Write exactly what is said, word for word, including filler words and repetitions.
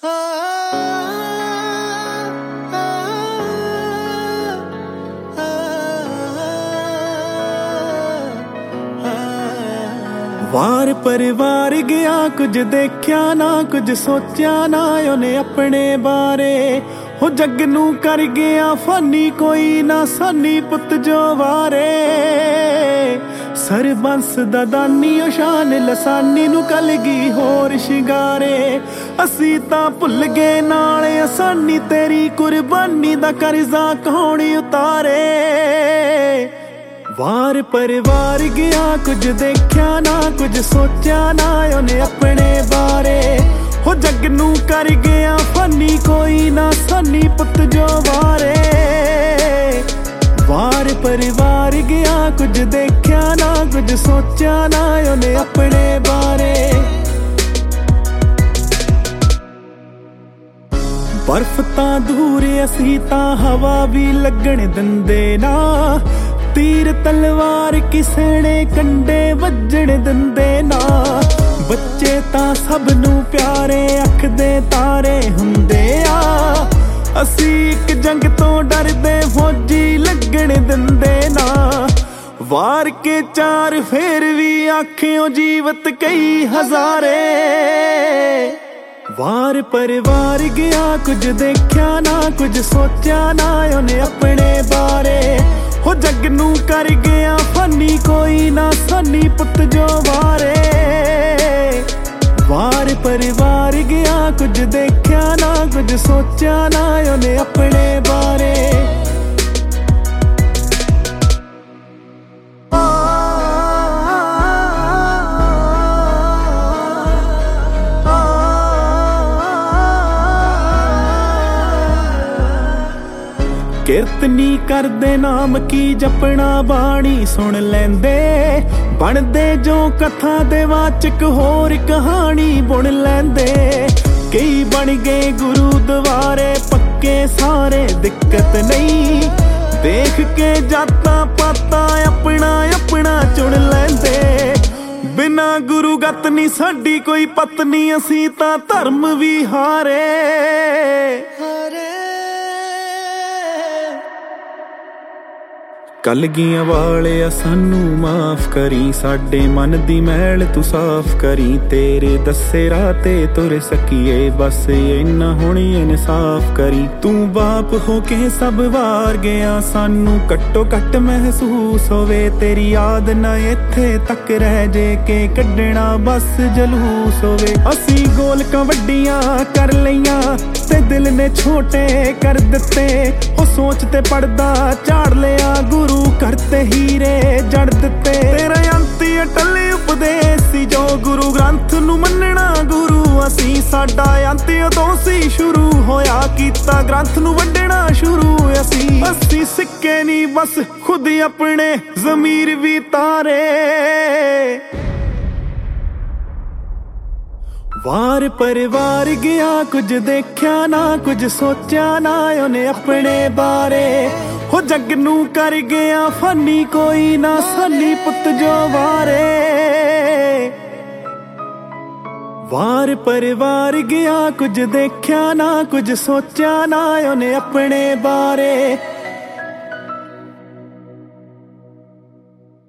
ਵਾਰ ਪਰਿਵਾਰ ਗਿਆ, ਕੁਝ ਦੇਖਿਆ ਨਾ, ਕੁਝ ਸੋਚਿਆ ਨਾ ਉਹਨੇ ਆਪਣੇ ਬਾਰੇ। ਹੋ ਜੱਗ ਨੂੰ ਕਰ ਗਿਆ ਫਾਨੀ, ਕੋਈ ਨਾ ਸਾਨੀ ਪੁੱਤ ਜੋ ਵਾਰੇ। ਸਰਬੰਸ ਦਾ ਦਾਨੀ ਉਹ ਸ਼ਾਨ ਲਸਾਨੀ ਨੂੰ ਕਲਗੀ ਹੋਰ ਸ਼ਿੰਗਾਰੇ। ਅਸੀਂ ਤਾਂ ਭੁੱਲ ਗਏ ਨਾਲ ਆਸਾਨੀ, ਤੇਰੀ ਕੁਰਬਾਨੀ ਦਾ ਕਰਜ਼ਾ ਕੌਣ ਉਤਾਰੇ। ਵਾਰ ਪਰਿਵਾਰ ਗਿਆ, ਕੁਝ ਦੇਖਿਆ ਨਾ, ਕੁਝ ਸੋਚਿਆ ਨਾ ਉਹਨੇ ਆਪਣੇ ਬਾਰੇ। ਹੋ ਜੱਗ ਨੂੰ ਕਰ ਗਿਆ ਫਾਨੀ, ਕੋਈ ਨਾ ਸਾਨੀ ਪੁੱਤ ਜੋ ਵਾਰੇ। ਵਾਰ ਪਰਿਵਾਰ ਗਿਆ, ਕੁਝ ਦੇਖਿਆ ਨਾ, ਕੁਝ ਸੋਚਿਆ ਨਾ ਉਹਨੇ ਆਪਣੇ ਬਾਰੇ। ਬਰਫ਼ ਤਾਂ ਦੂਰ, ਅਸੀਂ ਤਾਂ ਹਵਾ ਵੀ ਲੱਗਣ ਦਿੰਦੇ ਨਾ। ਤੀਰ ਤਲਵਾਰ ਕਿਸੇ ਨੇ ਕੰਡੇ ਵੱਜਣ ਦਿੰਦੇ ਨਾ। ਬੱਚੇ ਤਾਂ ਸਭ ਨੂੰ ਪਿਆਰੇ, ਅੱਖ ਦੇ ਤਾਰੇ ਹੁੰਦੇ ਆ। ਅਸੀਂ ਇੱਕ ਜੰਗ ਤੋਂ ਡਰਦੇ ਫੌਜੀ ਲੱਗਣ ਦਿੰਦੇ ਨਾ। ਵਾਰ ਕੇ ਚਾਰ ਫੇਰ ਵੀ ਆਖਿਓ ਜੀਵਤ ਕਈ ਹਜ਼ਾਰੇ। ਵਾਰ ਪਰਿਵਾਰ ਗਿਆ, ਕੁਝ ਦੇਖਿਆ ਨਾ, ਕੁਝ ਸੋਚਿਆ ਨਾ ਉਹਨੇ ਆਪਣੇ ਬਾਰੇ। ਹੋ ਜੱਗ ਨੂੰ ਕਰ ਗਿਆ ਫਾਨੀ, ਕੋਈ ਨਾ ਸਾਨੀ ਪੁੱਤ ਜੋ ਵਾਰੇ। ਵਾਰ ਪਰਿਵਾਰ ਗਿਆ, ਕੁਝ ਦੇਖਿਆ ਨਾ, ਕੁਝ ਸੋਚਿਆ ਨਾ ਉਹਨੇ ਆਪਣੇ ਬਾਰੇ। ਕਿਰਤ ਨੀ ਕਰਦੇ ਨਾਮ ਕੀ ਜਪਣਾ, ਬਾਣੀ ਸੁਣ ਲੈਂਦੇ। ਬਣਦੇ ਜੋ ਕਥਾ ਦੇ ਵਾਚਕ, ਹੋਰ ਕਹਾਣੀ ਬੁਣ ਲੈਂਦੇ। ਕਈ ਬਣ ਗਏ ਗੁਰੂ ਦੁਆਰੇ, ਪੱਕੇ ਸਾਰੇ ਦਿੱਕਤ ਨਹੀਂ। ਦੇਖ ਕੇ ਜਾਤਾਂ ਪਾਤਾਂ ਆਪਣਾ ਆਪਣਾ ਚੁਣ ਲੈਂਦੇ। ਬਿਨਾਂ ਗੁਰੂ ਗਤ ਨੀ ਸਾਡੀ ਕੋਈ ਪਤਨੀ, ਅਸੀਂ ਤਾਂ ਧਰਮ ਵੀ ਹਾਰੇ। ਕਲਗੀਆਂ ਵਾਲਿਆ ਸਾਨੂੰ ਮਾਫ਼ ਕਰੀ, ਸਾਡੇ ਮਨ ਦੀ ਮੈਲ ਤੂੰ ਸਾਫ਼ ਕਰੀ। ਤੇਰੇ ਦੱਸੇ ਰਾਹ ਤੇ ਤੁਰ ਸਕੀਏ, ਬਸ ਇੰਨਾ ਹੁਣ ਇਨਸਾਫ਼ ਕਰੀ। ਤੂੰ ਬਾਪ ਹੋ ਕੇ ਸਭ ਵਾਰ ਗਿਆ, ਸਾਨੂੰ ਘੱਟੋ ਘੱਟ ਮਹਿਸੂਸ ਹੋਵੇ। ਤੇਰੀ ਯਾਦ ਨਾ ਇੱਥੇ ਤੱਕ ਰਹਿ ਜੇ, ਕਿ ਕੱਢਣਾ ਬਸ ਜਲੂਸ ਹੋਵੇ। ਅਸੀਂ ਗੋਲਕਾਂ ਵੱਡੀਆਂ ਕਰ ਲਈਆਂ ਤੇ ਦਿਲ ਨੇ ਛੋਟੇ ਕਰ ਦਿੱਤੇ। ਉਹ ਸੋਚ ਤੇ ਪੜਦਾ ਝਾੜ ਲਿਆ, ਗੁਰੂ ਕਰਤੇ ਹੀਰੇ ਜੜ ਦਿੱਤੇ। ਤੇਰਾ ਅੰਤੀ ਅਟੱਲ ਉਪਦੇਸ਼ ਸੀ ਜੋ ਗੁਰੂ ਗ੍ਰੰਥ ਨੂੰ ਮੰਨਣਾ ਗੁਰੂ ਅਸੀਂ। ਸਾਡਾ ਅੰਤੀ ਉਦੋਂ ਸੀ ਸ਼ੁਰੂ ਹੋਇਆ, ਕੀਤਾ ਗ੍ਰੰਥ ਨੂੰ ਵੰਡਣਾ ਸ਼ੁਰੂ ਅਸੀਂ। ਅਸੀਂ ਸਿੱਕੇ ਨੀ ਬਸ ਖੁਦ ਆਪਣੇ ਜ਼ਮੀਰ ਵੀ ਤਾਰੇ। ਵਾਰ ਪਰਿਵਾਰ ਗਿਆ, ਕੁਝ ਦੇਖਿਆ ਨਾ, ਕੁਝ ਸੋਚਿਆ ਨਾ ਉਹਨੇ ਆਪਣੇ ਬਾਰੇ। ਹੋ ਜੱਗ ਨੂੰ ਕਰ ਗਿਆ ਫਾਨੀ, ਕੋਈ ਨਾ ਸਾਨੀ ਪੁੱਤ ਜੋ ਵਾਰੇ। ਵਾਰ ਪਰਿਵਾਰ ਗਿਆ, ਕੁਝ ਦੇਖਿਆ ਨਾ, ਕੁਝ ਸੋਚਿਆ ਨਾ ਉਹਨੇ ਆਪਣੇ ਬਾਰੇ।